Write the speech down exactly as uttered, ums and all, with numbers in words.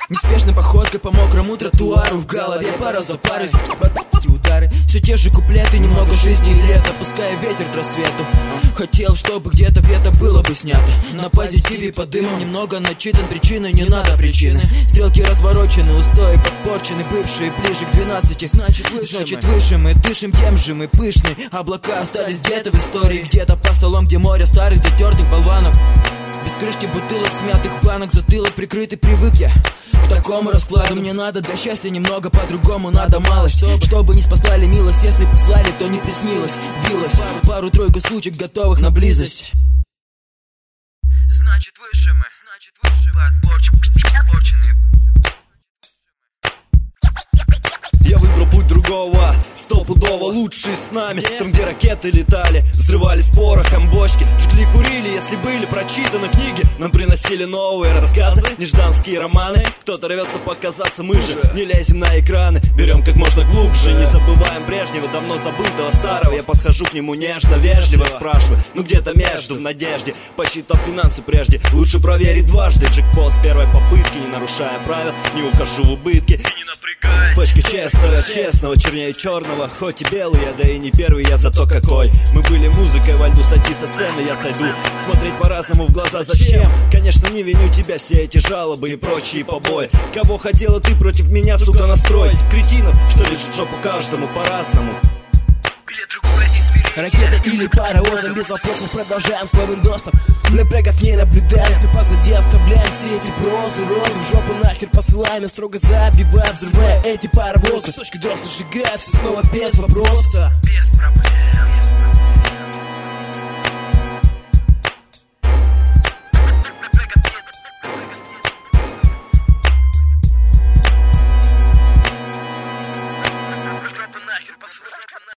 Неспешной походкой по мокрому тротуару, в голове пара за парой, эти удары. Все те же куплеты, немного жизни и лета, пускай ветер к рассвету. Хотел, чтобы где-то где-то было бы снято. На позитиве под дымом немного начитан, причины не надо причины. Стрелки разворочены, устои подпорчены, бывшие ближе к двенадцати. Значит выше, Значит, выше мы дышим тем же, мы пышные. Облака остались где-то в истории, где-то по столом, где море старых затертых болванов. Без крышки бутылок, смятых банок, затылок прикрытый, привык я к такому раскладу. Мне надо для счастья немного по-другому, надо мало, чтобы, чтобы не спаслали милость. Если послали, то не приснилось, вилось пару-тройку сучек, готовых на близость. Значит выше мы, значит выше подпорченные. Я выбрал путь другого, стопудово лучшие с нами. Там, где ракеты летали, взрывались порохом бочки, жгли, курили, если были прочитаны книги. Нам приносили новые рассказы, нежданские романы. Кто-то рвется показаться, мы же не лезем на экраны. Берем как можно глубже, не забываем прежнего, давно забытого старого. Я подхожу к нему нежно, вежливо спрашиваю, ну где-то между, в надежде, посчитав финансы прежде. Лучше проверить дважды, джекпот с первой попытки, не нарушая правил, не ухожу в убытки и не напрягаюсь. Пачка Честера, честного, чернее черного. Хоть и белый я, да и не первый я, зато какой. Мы были музыкой во льду, сойти со сцены я сойду. Смотреть по-разному в глаза зачем? Конечно, не виню тебя, все эти жалобы и прочие побои. Кого хотела ты против меня, сука, настроить? Кретинов, что лежит жопу каждому по-разному. Ракета или паровозом, без вопросов продолжаем славным доступ. Напрягов не наблюдаем, все позади оставляем все эти прозы, розы. В жопу нахер посылаем и строго забивая, взрывая эти паровозы. Кусочки дров сжигая, все снова без вопроса.